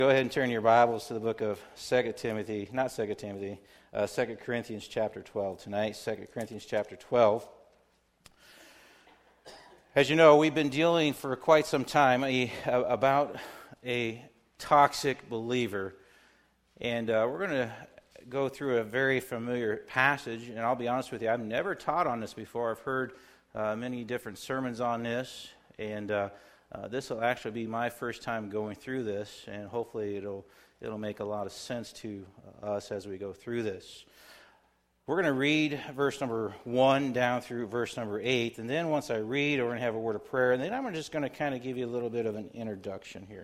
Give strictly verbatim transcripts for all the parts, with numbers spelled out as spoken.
Go ahead and turn your Bibles to the book of Second Timothy, not Second Timothy, uh, Second Corinthians chapter twelve tonight, Second Corinthians chapter twelve. As you know, we've been dealing for quite some time a, about a toxic believer, and uh, we're going to go through a very familiar passage, and I'll be honest with you, I've never taught on this before. I've heard uh, many different sermons on this, and uh, Uh, this will actually be my first time going through this, and hopefully it'll it'll make a lot of sense to uh, us as we go through this. We're going to read verse number one down through verse number eight, and then once I read, we're going to have a word of prayer, and then I'm just going to kind of give you a little bit of an introduction here.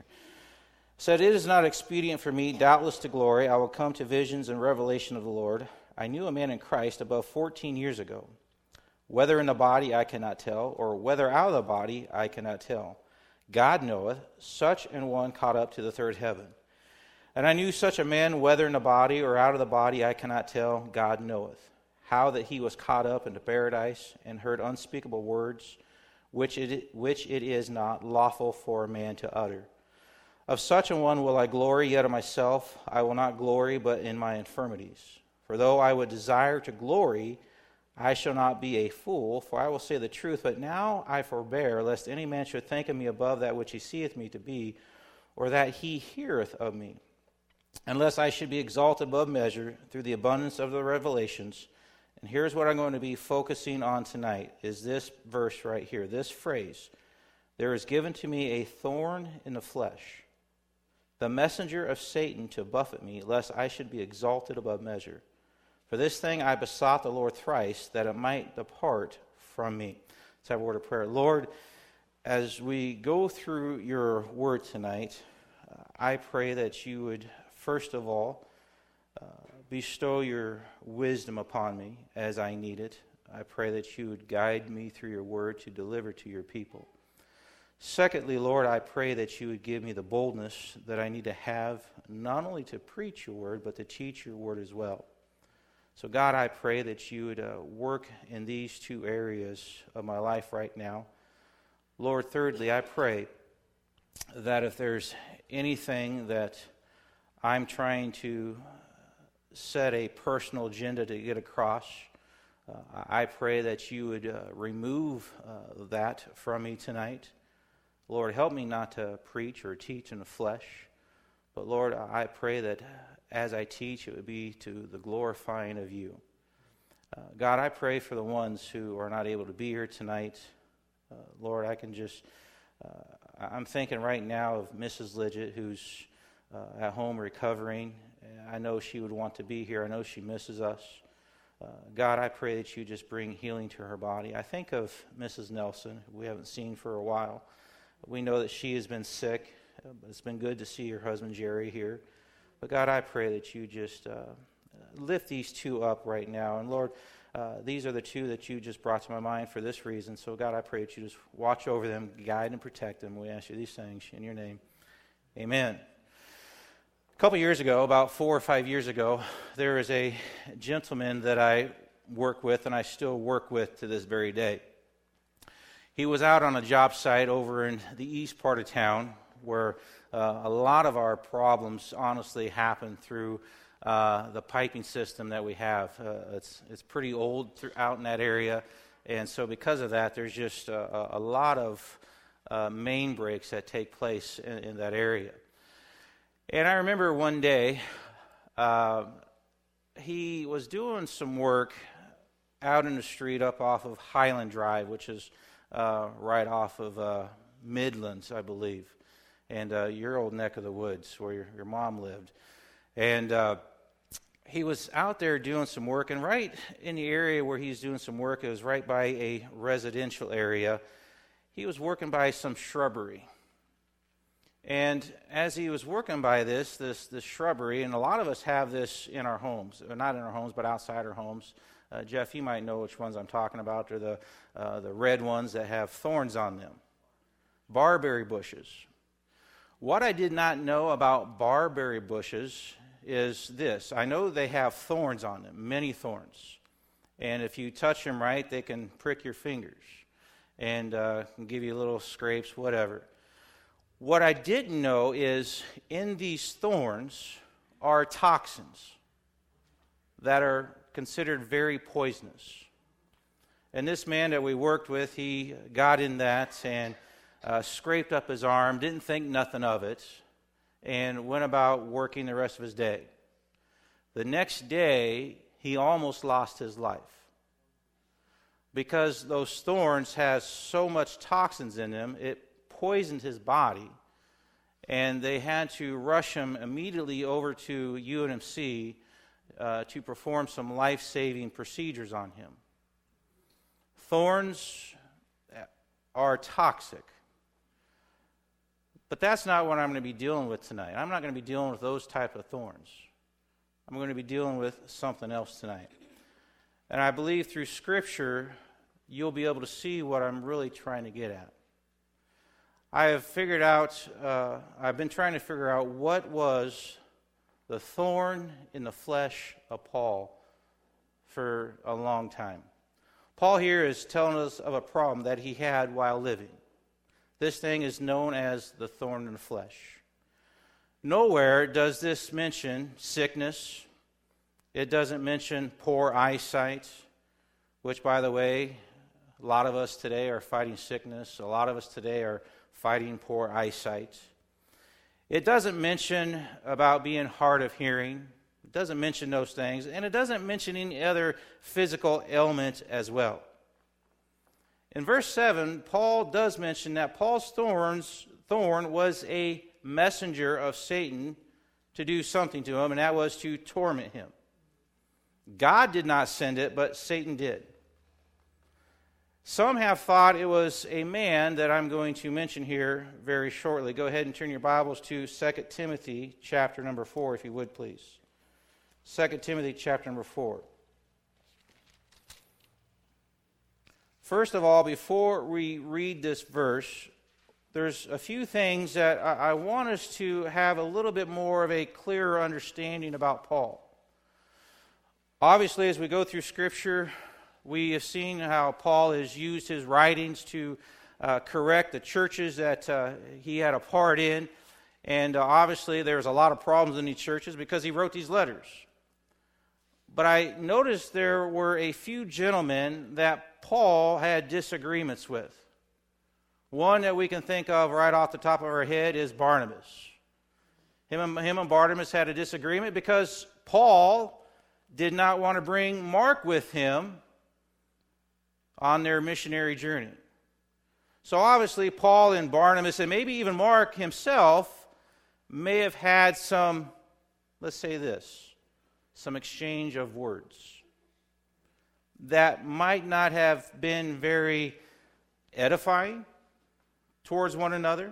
It said, "It is not expedient for me, doubtless to glory. I will come to visions and revelation of the Lord. I knew a man in Christ above fourteen years ago. Whether in the body I cannot tell, or whether out of the body I cannot tell. God knoweth, such an one caught up to the third heaven. And I knew such a man, whether in the body or out of the body, I cannot tell, God knoweth, how that he was caught up into paradise, and heard unspeakable words, which it, which it is not lawful for a man to utter. Of such a one will I glory, yet of myself I will not glory, but in my infirmities. For though I would desire to glory, I shall not be a fool, for I will say the truth, but now I forbear, lest any man should think of me above that which he seeth me to be, or that he heareth of me, unless I should be exalted above measure through the abundance of the revelations." And here's what I'm going to be focusing on tonight, is this verse right here, this phrase, "There is given to me a thorn in the flesh, the messenger of Satan to buffet me, lest I should be exalted above measure. For this thing I besought the Lord thrice, that it might depart from me." Let's have a word of prayer. Lord, as we go through your word tonight, uh, I pray that you would, first of all, uh, bestow your wisdom upon me as I need it. I pray that you would guide me through your word to deliver to your people. Secondly, Lord, I pray that you would give me the boldness that I need to have, not only to preach your word, but to teach your word as well. So God, I pray that you would uh, work in these two areas of my life right now. Lord, thirdly, I pray that if there's anything that I'm trying to set a personal agenda to get across, uh, I pray that you would uh, remove uh, that from me tonight. Lord, help me not to preach or teach in the flesh, but Lord, I pray that as I teach, it would be to the glorifying of you. Uh, God, I pray for the ones who are not able to be here tonight. Uh, Lord, I can just, uh, I'm thinking right now of Missus Lidgett, who's uh, at home recovering. I know she would want to be here. I know she misses us. Uh, God, I pray that you just bring healing to her body. I think of Missus Nelson, who we haven't seen for a while. We know that she has been sick. It's been good to see your husband, Jerry, here. But God, I pray that you just uh, lift these two up right now. And Lord, uh, these are the two that you just brought to my mind for this reason. So God, I pray that you just watch over them, guide and protect them. We ask you these things in your name. Amen. A couple years ago, about four or five years ago, there was a gentleman that I work with, and I still work with to this very day. He was out on a job site over in the east part of town, where uh, a lot of our problems honestly happen through uh, the piping system that we have. Uh, it's it's pretty old th- out in that area, and so because of that, there's just a, a lot of uh, main breaks that take place in, in that area. And I remember one day, uh, he was doing some work out in the street up off of Highland Drive, which is uh, right off of uh, Midlands, I believe. And uh, your old neck of the woods where your, your mom lived. And uh, he was out there doing some work, and right in the area where he's doing some work, it was right by a residential area. He was working by some shrubbery. And as he was working by this, this, this shrubbery, and a lot of us have this in our homes, or not in our homes, but outside our homes. Uh, Jeff, you might know which ones I'm talking about. They're the, uh, the red ones that have thorns on them. Barberry bushes. What I did not know about barberry bushes is this. I know they have thorns on them, many thorns. And if you touch them right, they can prick your fingers and uh, can give you little scrapes, whatever. What I didn't know is in these thorns are toxins that are considered very poisonous. And this man that we worked with, he got in that and uh, scraped up his arm, didn't think nothing of it, and went about working the rest of his day. The next day, he almost lost his life because those thorns has so much toxins in them, it poisoned his body, and they had to rush him immediately over to U N M C uh, to perform some life-saving procedures on him. Thorns are toxic. But that's not what I'm going to be dealing with tonight. I'm not going to be dealing with those type of thorns. I'm going to be dealing with something else tonight. And I believe through Scripture, you'll be able to see what I'm really trying to get at. I have figured out, uh, I've been trying to figure out what was the thorn in the flesh of Paul for a long time. Paul here is telling us of a problem that he had while living. This thing is known as the thorn in the flesh. Nowhere does this mention sickness. It doesn't mention poor eyesight, which, by the way, a lot of us today are fighting sickness. A lot of us today are fighting poor eyesight. It doesn't mention about being hard of hearing. It doesn't mention those things. And it doesn't mention any other physical ailment as well. In verse seven, Paul does mention that Paul's thorns, thorn was a messenger of Satan to do something to him, and that was to torment him. God did not send it, but Satan did. Some have thought it was a man that I'm going to mention here very shortly. Go ahead and turn your Bibles to Second Timothy chapter number four, if you would, please. Second Timothy chapter number four. First of all, before we read this verse, there's a few things that I, I want us to have a little bit more of a clearer understanding about Paul. Obviously, as we go through Scripture, we have seen how Paul has used his writings to uh, correct the churches that uh, he had a part in. And uh, obviously, there's a lot of problems in these churches because he wrote these letters. But I noticed there were a few gentlemen that Paul had disagreements with. One that we can think of right off the top of our head is Barnabas. Him and, him and Barnabas had a disagreement because Paul did not want to bring Mark with him on their missionary journey. So obviously Paul and Barnabas, and maybe even Mark himself, may have had some, let's say this, some exchange of words that might not have been very edifying towards one another.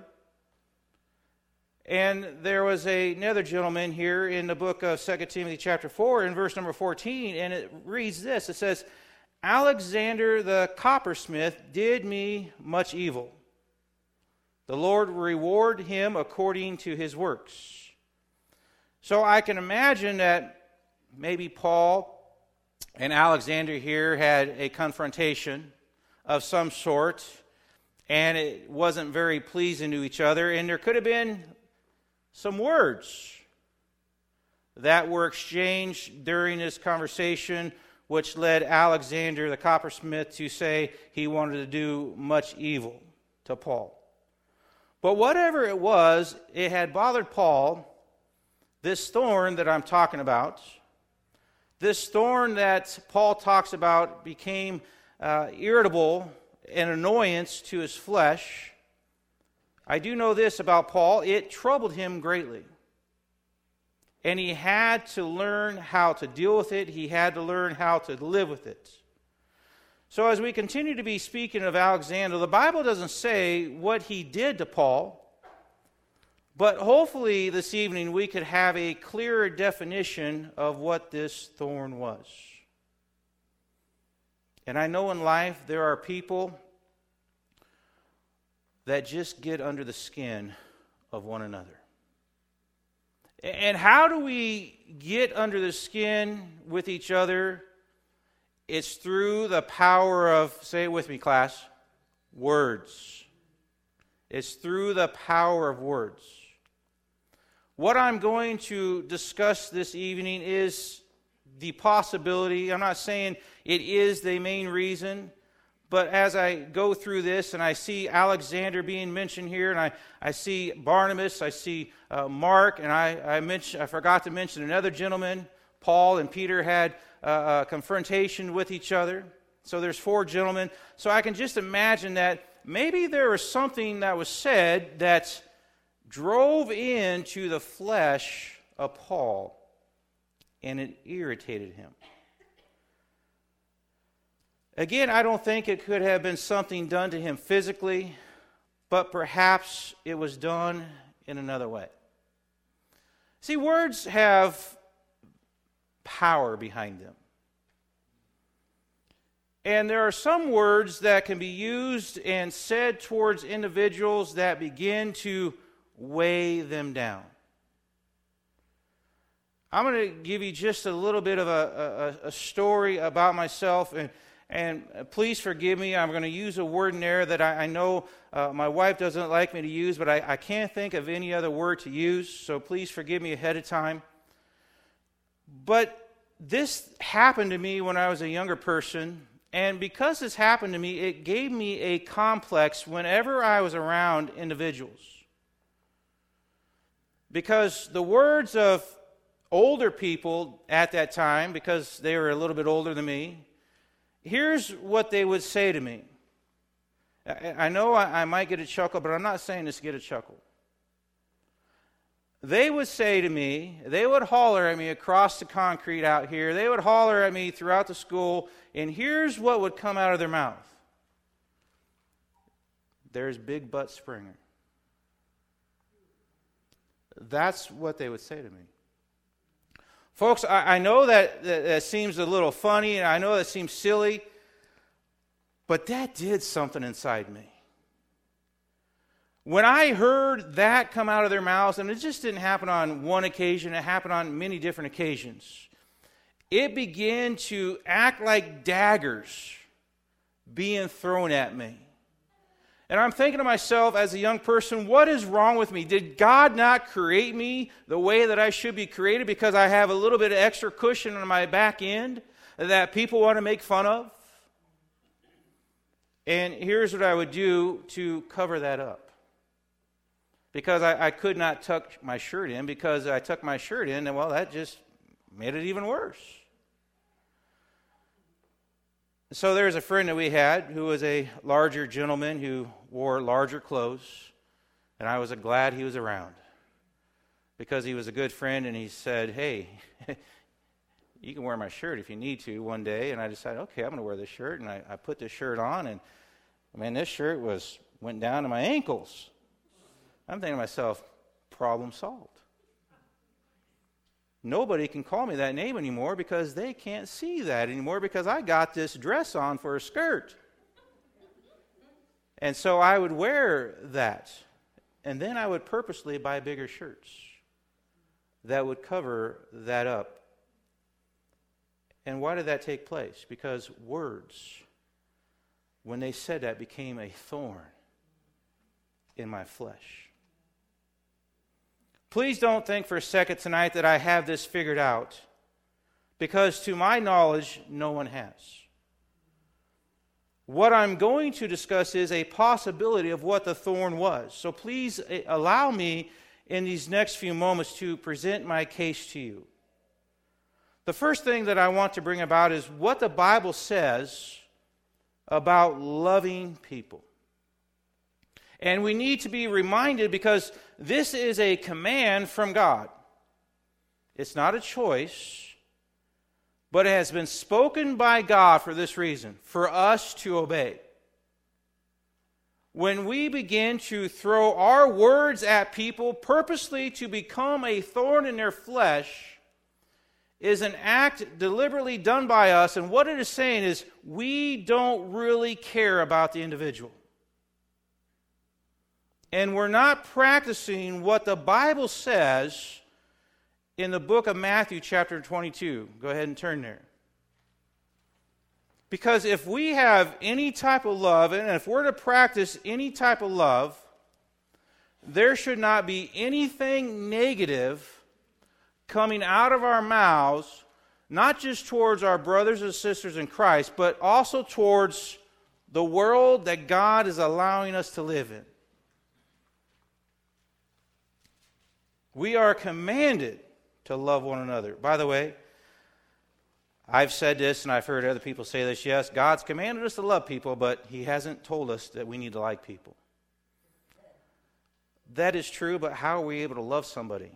And there was a, another gentleman here in the book of Second Timothy chapter four in verse number fourteen, and it reads this. It says, Alexander the coppersmith did me much evil. The Lord reward him according to his works. So I can imagine that maybe Paul and Alexander here had a confrontation of some sort, and it wasn't very pleasing to each other, and there could have been some words that were exchanged during this conversation, which led Alexander the coppersmith to say he wanted to do much evil to Paul. But whatever it was, it had bothered Paul, this thorn that I'm talking about. This thorn that Paul talks about became uh, irritable and annoyance to his flesh. I do know this about Paul. It troubled him greatly. And he had to learn how to deal with it. He had to learn how to live with it. So as we continue to be speaking of Alexander, the Bible doesn't say what he did to Paul. But hopefully this evening we could have a clearer definition of what this thorn was. And I know in life there are people that just get under the skin of one another. And how do we get under the skin with each other? It's through the power of, say it with me, class, words. It's through the power of words. What I'm going to discuss this evening is the possibility. I'm not saying it is the main reason, but as I go through this and I see Alexander being mentioned here, and I, I see Barnabas, I see uh, Mark, and I, I, mention, I forgot to mention another gentleman. Paul and Peter had uh, a confrontation with each other. So there's four gentlemen. So I can just imagine that maybe there was something that was said that drove into the flesh of Paul, and it irritated him. Again, I don't think it could have been something done to him physically, but perhaps it was done in another way. See, words have power behind them. And there are some words that can be used and said towards individuals that begin to weigh them down. I'm going to give you just a little bit of a, a, a story about myself, and, and please forgive me. I'm going to use a word in there that I, I know uh, my wife doesn't like me to use, but I, I can't think of any other word to use, so please forgive me ahead of time. But this happened to me when I was a younger person, and because this happened to me, it gave me a complex whenever I was around individuals. Because the words of older people at that time, because they were a little bit older than me, here's what they would say to me. I know I might get a chuckle, but I'm not saying this to get a chuckle. They would say to me, they would holler at me across the concrete out here. They would holler at me throughout the school, and here's what would come out of their mouth. There's Big Butt Springer. That's what they would say to me. Folks, I, I know that, that that seems a little funny, and I know that seems silly, but that did something inside me. When I heard that come out of their mouths, and it just didn't happen on one occasion, it happened on many different occasions, it began to act like daggers being thrown at me. And I'm thinking to myself as a young person, what is wrong with me? Did God not create me the way that I should be created because I have a little bit of extra cushion on my back end that people want to make fun of? And here's what I would do to cover that up. Because I, I could not tuck my shirt in, because I tucked my shirt in, and well, that just made it even worse. So there's a friend that we had who was a larger gentleman who wore larger clothes, and I was glad he was around because he was a good friend, and he said, hey, you can wear my shirt if you need to one day. And I decided, okay, I'm going to wear this shirt, and I, I put this shirt on, and man, this shirt was went down to my ankles. I'm thinking to myself, problem solved. Nobody can call me that name anymore because they can't see that anymore because I got this dress on for a skirt. And so I would wear that. And then I would purposely buy bigger shirts that would cover that up. And why did that take place? Because words, when they said that, became a thorn in my flesh. Please don't think for a second tonight that I have this figured out, because to my knowledge, no one has. What I'm going to discuss is a possibility of what the thorn was. So please allow me in these next few moments to present my case to you. The first thing that I want to bring about is what the Bible says about loving people. And we need to be reminded because this is a command from God. It's not a choice, but it has been spoken by God for this reason, for us to obey. When we begin to throw our words at people purposely to become a thorn in their flesh, is an act deliberately done by us, and what it is saying is we don't really care about the individual. And we're not practicing what the Bible says in the book of Matthew chapter twenty-two. Go ahead and turn there. Because if we have any type of love, and if we're to practice any type of love, there should not be anything negative coming out of our mouths, not just towards our brothers and sisters in Christ, but also towards the world that God is allowing us to live in. We are commanded to love one another. By the way, I've said this and I've heard other people say this. Yes, God's commanded us to love people, but He hasn't told us that we need to like people. That is true, but how are we able to love somebody?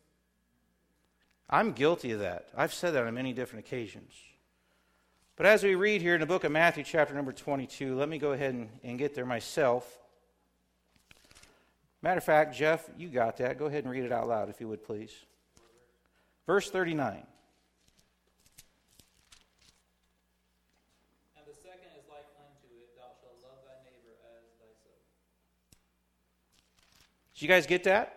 I'm guilty of that. I've said that on many different occasions. But as we read here in the book of Matthew, chapter number twenty-two, let me go ahead and, and get there myself. Matter of fact, Jeff, you got that. Go ahead and read it out loud, if you would, please. Verse thirty-nine. And the second is like unto it, thou shalt love thy neighbor as thyself. Did you guys get that?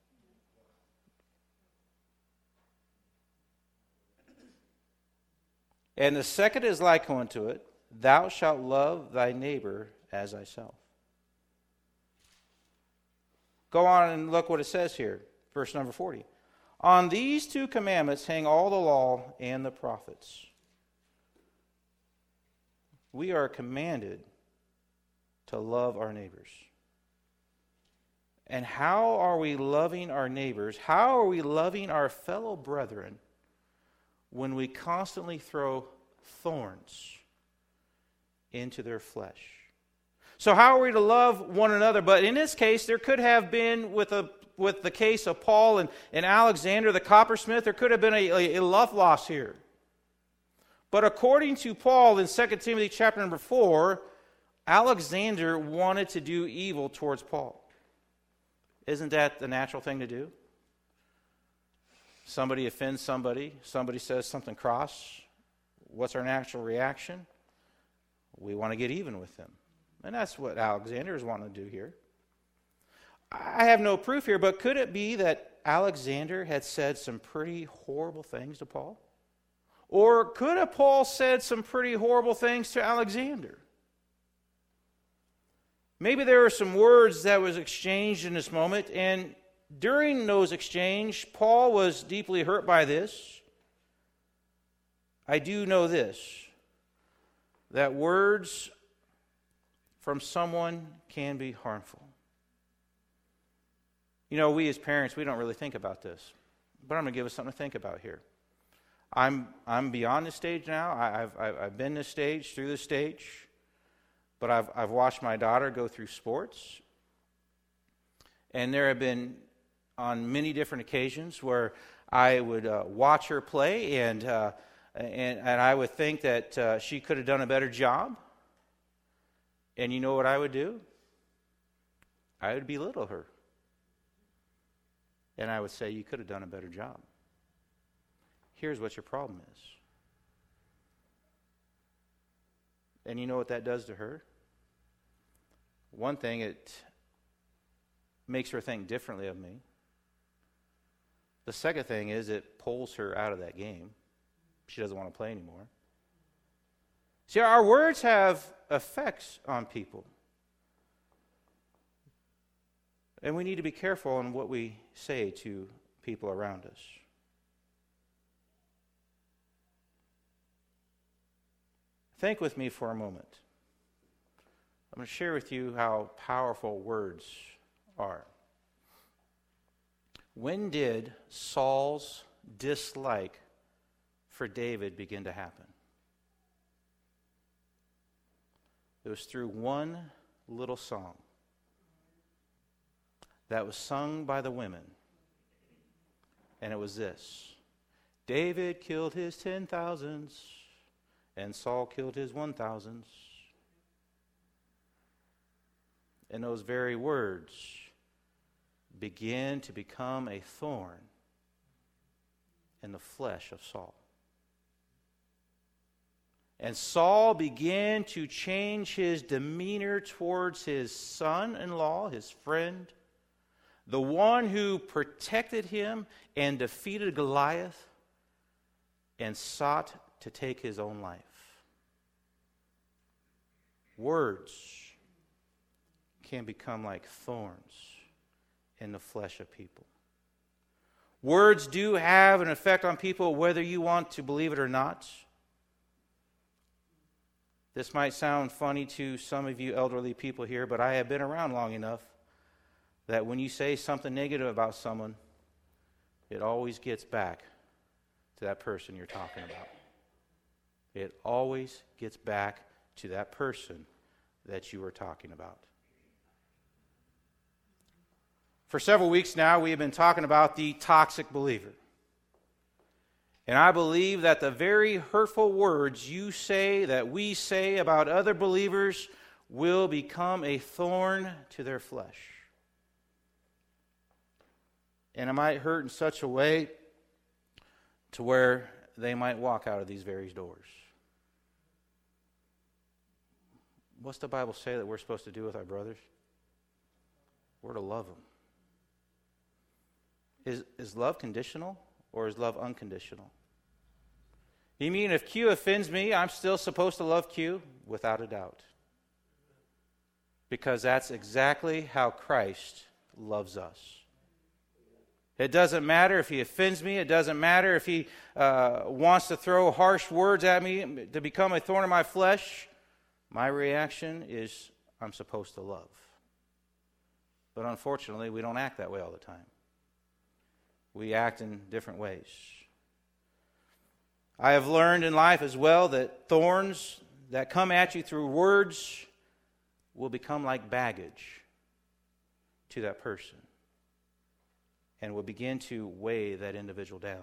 And the second is like unto it, thou shalt love thy neighbor as thyself. Go on and look what it says here, verse number forty. On these two commandments hang all the law and the prophets. We are commanded to love our neighbors. And how are we loving our neighbors? How are we loving our fellow brethren when we constantly throw thorns into their flesh? So how are we to love one another? But in this case, there could have been, with a with the case of Paul and, and Alexander the coppersmith, there could have been a, a, a love loss here. But according to Paul in Second Timothy chapter number four, Alexander wanted to do evil towards Paul. Isn't that the natural thing to do? Somebody offends somebody, somebody says something cross. What's our natural reaction? We want to get even with them. And that's what Alexander is wanting to do here. I have no proof here, but could it be that Alexander had said some pretty horrible things to Paul? Or could have Paul said some pretty horrible things to Alexander? Maybe there were some words that was exchanged in this moment, and during those exchanges, Paul was deeply hurt by this. I do know this, that words from someone can be harmful. You know, we as parents, we don't really think about this, but I'm going to give us something to think about here. I'm I'm beyond this stage now. I, I've I've I've been this stage, through this stage, but I've I've watched my daughter go through sports, and there have been on many different occasions where I would uh, watch her play, and uh, and and I would think that uh, she could have done a better job. And you know what I would do? I would belittle her. And I would say, you could have done a better job. Here's what your problem is. And you know what that does to her? One thing, it makes her think differently of me. The second thing is it pulls her out of that game. She doesn't want to play anymore. See, our words have effects on people. And we need to be careful on what we say to people around us. Think with me for a moment. I'm going to share with you how powerful words are. When did Saul's dislike for David begin to happen? It was through one little song that was sung by the women. And it was this: David killed his ten thousands, and Saul killed his one thousands. And those very words began to become a thorn in the flesh of Saul. And Saul began to change his demeanor towards his son-in-law, his friend, the one who protected him and defeated Goliath, and sought to take his own life. Words can become like thorns in the flesh of people. Words do have an effect on people whether you want to believe it or not. This might sound funny to some of you elderly people here, but I have been around long enough that when you say something negative about someone, it always gets back to that person you're talking about. It always gets back to that person that you were talking about. For several weeks now, we have been talking about the toxic believer. And I believe that the very hurtful words you say, that we say about other believers, will become a thorn to their flesh. And it might hurt in such a way to where they might walk out of these very doors. What's the Bible say that we're supposed to do with our brothers? We're to love them. Is, is love conditional or is love unconditional? You mean if Q offends me, I'm still supposed to love Q? Without a doubt. Because that's exactly how Christ loves us. It doesn't matter if he offends me. It doesn't matter if he uh, wants to throw harsh words at me to become a thorn in my flesh. My reaction is I'm supposed to love. But unfortunately, we don't act that way all the time. We act in different ways. I have learned in life as well that thorns that come at you through words will become like baggage to that person and will begin to weigh that individual down.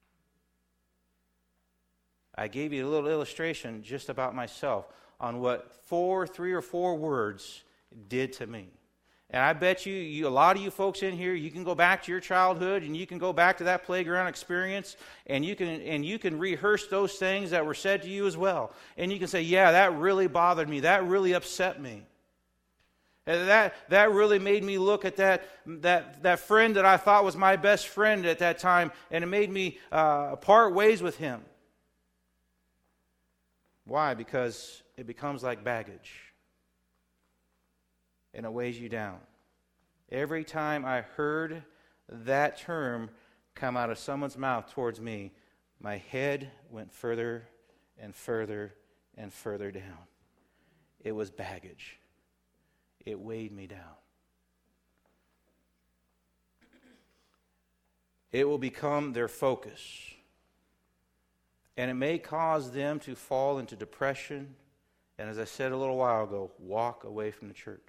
I gave you a little illustration just about myself on what four, three or four words did to me. And I bet you, you, a lot of you folks in here, you can go back to your childhood and you can go back to that playground experience and you can and you can rehearse those things that were said to you as well. And you can say, yeah, that really bothered me. That really upset me. And that that really made me look at that that that friend that I thought was my best friend at that time, and it made me uh, part ways with him. Why? Because it becomes like baggage. And it weighs you down. Every time I heard that term come out of someone's mouth towards me, my head went further and further and further down. It was baggage. It weighed me down. It will become their focus. And it may cause them to fall into depression, and as I said a little while ago, walk away from the church.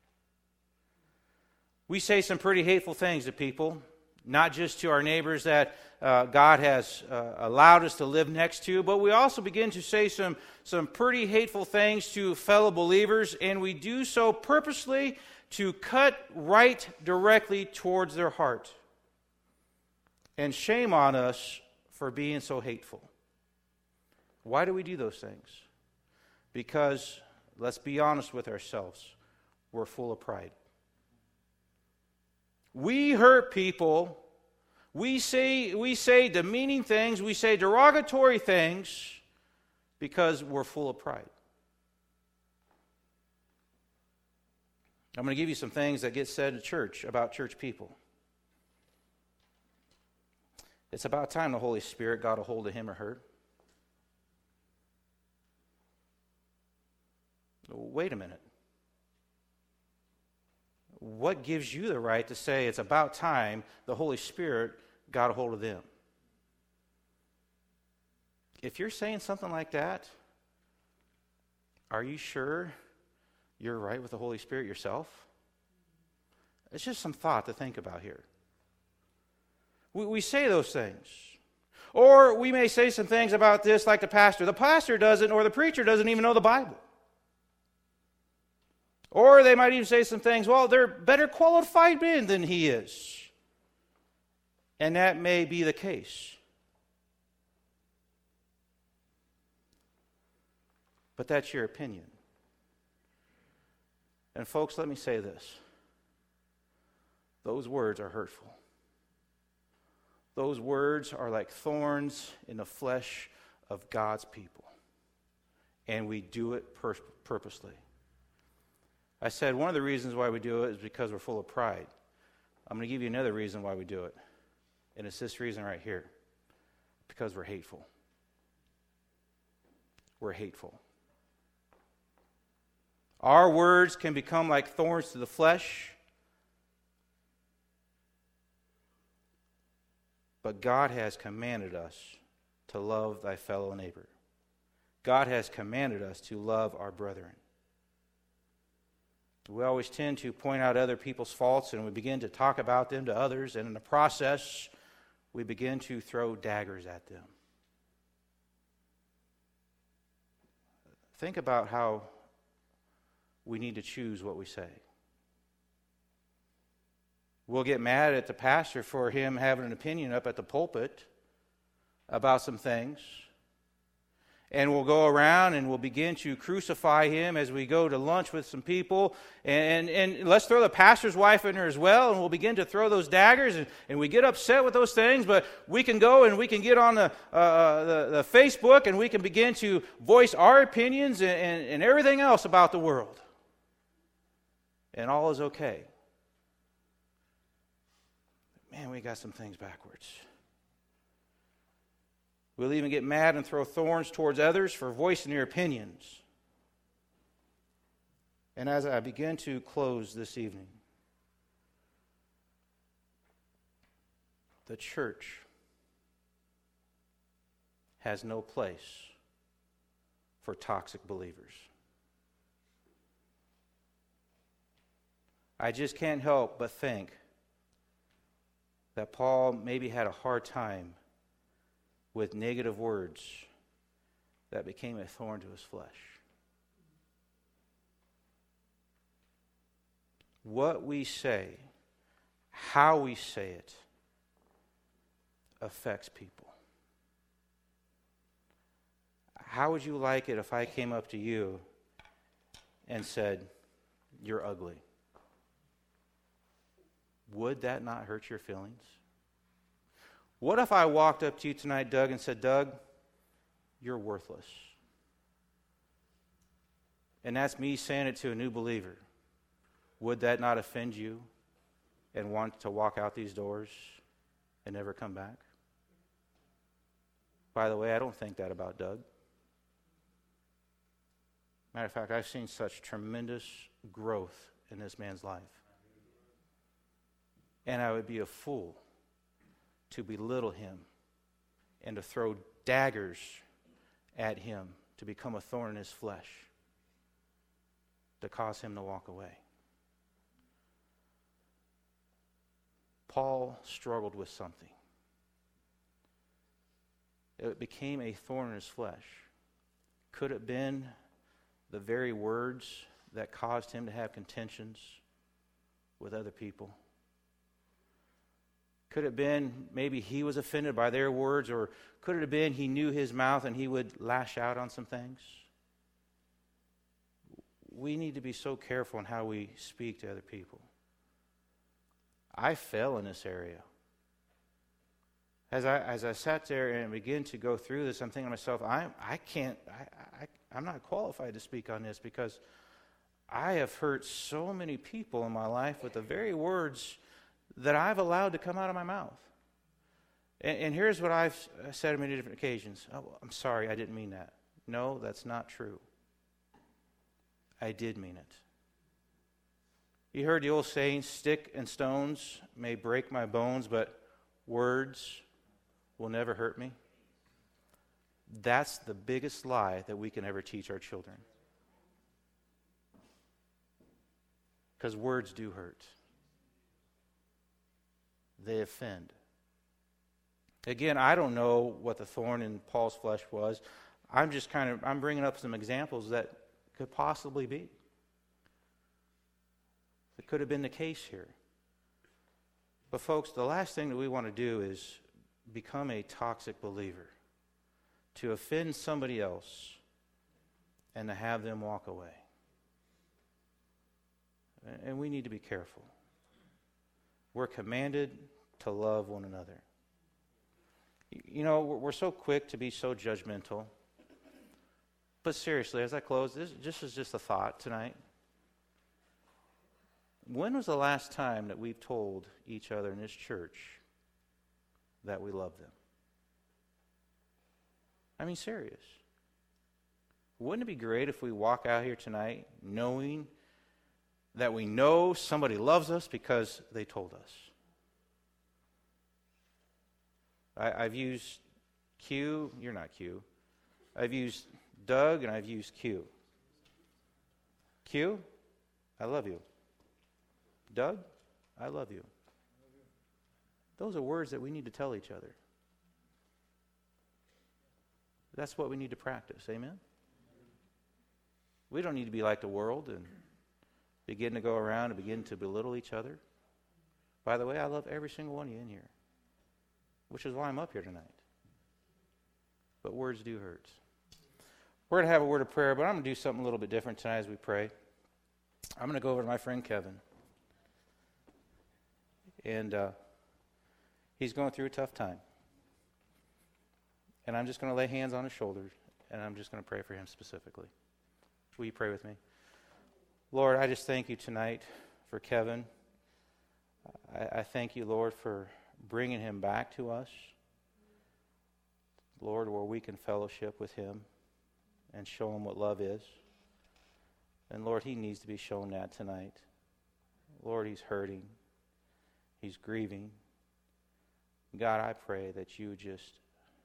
We say some pretty hateful things to people, not just to our neighbors that uh, God has uh, allowed us to live next to, but we also begin to say some, some pretty hateful things to fellow believers, and we do so purposely to cut right directly towards their heart. And shame on us for being so hateful. Why do we do those things? Because, let's be honest with ourselves, we're full of pride. We hurt people. We say, we say demeaning things. We say derogatory things because we're full of pride. I'm going to give you some things that get said in church about church people. It's about time the Holy Spirit got a hold of him or her. Wait a minute. What gives you the right to say it's about time the Holy Spirit got a hold of them? If you're saying something like that, are you sure you're right with the Holy Spirit yourself? It's just some thought to think about here. We, we say those things. Or we may say some things about this like the pastor. The pastor doesn't, or the preacher doesn't even know the Bible. Or they might even say some things, well, they're better qualified men than he is. And that may be the case. But that's your opinion. And folks, let me say this. Those words are hurtful. Those words are like thorns in the flesh of God's people. And we do it pur- purposely. I said one of the reasons why we do it is because we're full of pride. I'm going to give you another reason why we do it. And it's this reason right here. Because we're hateful. We're hateful. Our words can become like thorns to the flesh. But God has commanded us to love thy fellow neighbor. God has commanded us to love our brethren. We always tend to point out other people's faults, and we begin to talk about them to others, and in the process, we begin to throw daggers at them. Think about how we need to choose what we say. We'll get mad at the pastor for him having an opinion up at the pulpit about some things. And we'll go around and we'll begin to crucify him as we go to lunch with some people. And, and let's throw the pastor's wife in there as well. And we'll begin to throw those daggers. And, and we get upset with those things. But we can go and we can get on the, uh, the, the Facebook and we can begin to voice our opinions and, and, and everything else about the world. And all is okay. Man, we got some things backwards. We'll even get mad and throw thorns towards others for voicing their opinions. And as I begin to close this evening, the church has no place for toxic believers. I just can't help but think that Paul maybe had a hard time with negative words that became a thorn to his flesh. What we say, how we say it, affects people. How would you like it if I came up to you and said, "You're ugly"? Would that not hurt your feelings? What if I walked up to you tonight, Doug, and said, "Doug, you're worthless"? And that's me saying it to a new believer. Would that not offend you and want to walk out these doors and never come back? By the way, I don't think that about Doug. Matter of fact, I've seen such tremendous growth in this man's life. And I would be a fool to belittle him and to throw daggers at him to become a thorn in his flesh to cause him to walk away. Paul struggled with something. It became a thorn in his flesh. Could it have been the very words that caused him to have contentions with other people? Could it have been maybe he was offended by their words, or could it have been he knew his mouth and he would lash out on some things? We need to be so careful in how we speak to other people. I fell in this area. As I as I sat there and began to go through this, I'm thinking to myself, I I can't, I, I I'm not qualified to speak on this because I have hurt so many people in my life with the very words that I've allowed to come out of my mouth. And, and here's what I've said on many different occasions. Oh, I'm sorry, I didn't mean that. No, that's not true. I did mean it. You heard the old saying, stick and stones may break my bones, but words will never hurt me. That's the biggest lie that we can ever teach our children. Because words do hurt. They offend. Again, I don't know what the thorn in Paul's flesh was. I'm just kind of, I'm bringing up some examples that could possibly be. It could have been the case here. But folks, the last thing that we want to do is become a toxic believer. To offend somebody else and to have them walk away. And we need to be careful. We're commanded to love one another. You know, we're so quick to be so judgmental. But seriously, as I close, this, this is just a thought tonight. when was the last time that we've told each other in this church that we love them? I mean, serious. Wouldn't it be great if we walk out here tonight knowing that we know somebody loves us because they told us? I, I've used Q. You're not Q. I've used Doug and I've used Q. Q, I love you. Doug, I love you. Those are words that we need to tell each other. That's what we need to practice. Amen? We don't need to be like the world and begin to go around and begin to belittle each other. By the way, I love every single one of you in here, which is why I'm up here tonight. But words do hurt. We're going to have a word of prayer, but I'm going to do something a little bit different tonight as we pray. I'm going to go over to my friend Kevin. And uh, he's going through a tough time. And I'm just going to lay hands on his shoulders, and I'm just going to pray for him specifically. Will you pray with me? Lord, I just thank you tonight for Kevin. I, I thank you, Lord, for bringing him back to us. Lord, where we can fellowship with him and show him what love is. And Lord, he needs to be shown that tonight. Lord, he's hurting. He's grieving. God, I pray that you would just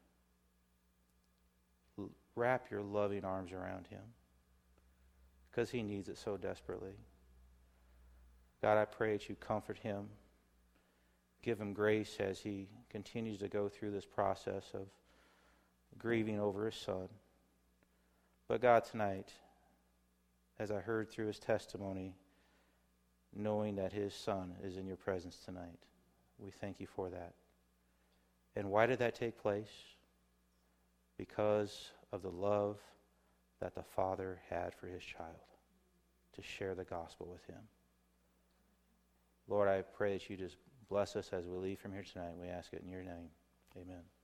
wrap your loving arms around him, because he needs it so desperately. God, I pray that you comfort him. Give him grace as he continues to go through this process of grieving over his son. But God, tonight, as I heard through his testimony, knowing that his son is in your presence tonight, we thank you for that. And why did that take place? Because of the love that the Father had for his child, to share the gospel with him. Lord, I pray that you just bless us as we leave from here tonight. We ask it in your name. Amen.